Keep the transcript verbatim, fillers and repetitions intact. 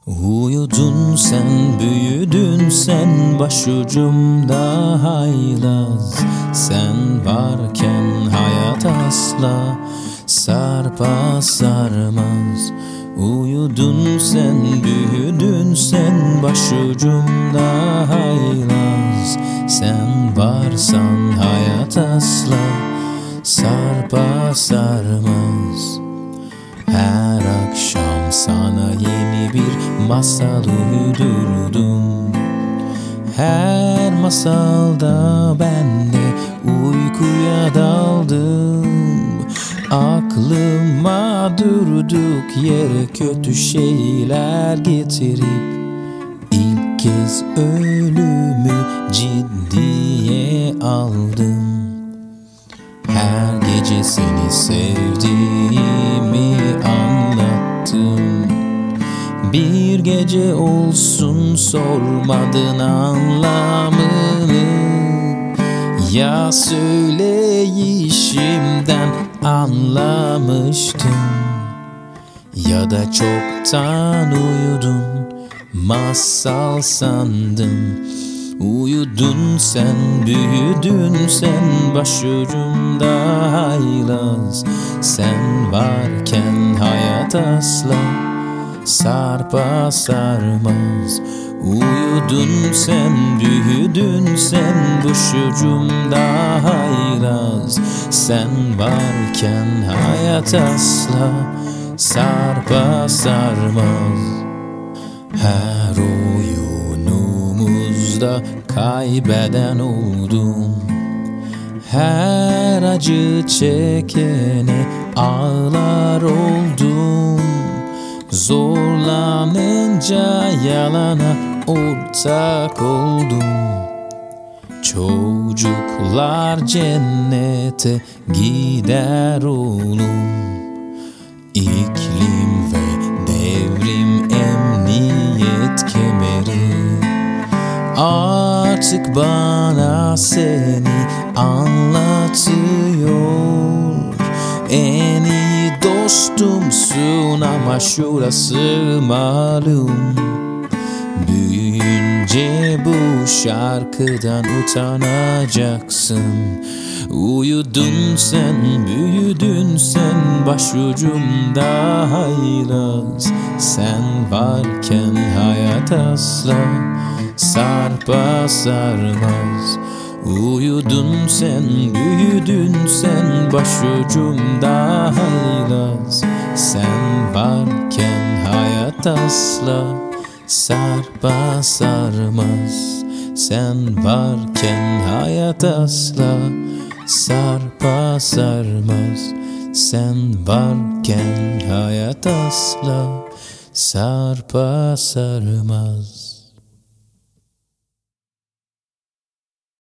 Uyudun sen, büyüdün sen, başucumda haylaz. Sen varken hayat asla sarpa sarmaz. Uyudun sen, büyüdün sen, başucumda haylaz. Sen varsan hayat asla sarpa sarmaz. Her akşam sana yeni bir masal uydurdum. Her masalda ben de uykuya daldım. Aklıma durduk yere kötü şeyler getirip ilk kez ölümü ciddiye aldım. Her gece seni sevdiğimi anlattım. Bir gece olsun sormadın anlamını. Ya söyleyişimden anlamıştın, ya da çoktan uyudun, masal sandın. Uyudun sen, büyüdün sen, başucumda haylaz. Sen varken hayat asla sarpa sarmaz. Uyudun sen, büyüdün sen, başucumda haylaz. Sen varken hayat asla sarpa sarmaz. Her oyunumuzda kaybeden oldum. Her acı çekene ağlar oldum. Zorlanınca yalana ortak oldum. Çocuklar cennete gider oğlum. İklim ve devrim emniyet kemeri artık bana seni anlatıyor. En iyi dostumsun ama şurası malum. Büyüyünce bu şarkıdan utanacaksın. Uyudun sen, büyüdün sen, başucumda haylaz. Sen varken hayat asla sarpa sarmaz. Uyudun sen, büyüdün sen, başucumda haylaz. Sen varken hayat asla sarpa sarmaz. Sen varken hayat asla sarpa sarmaz. Sen varken hayat asla sarpa sarmaz.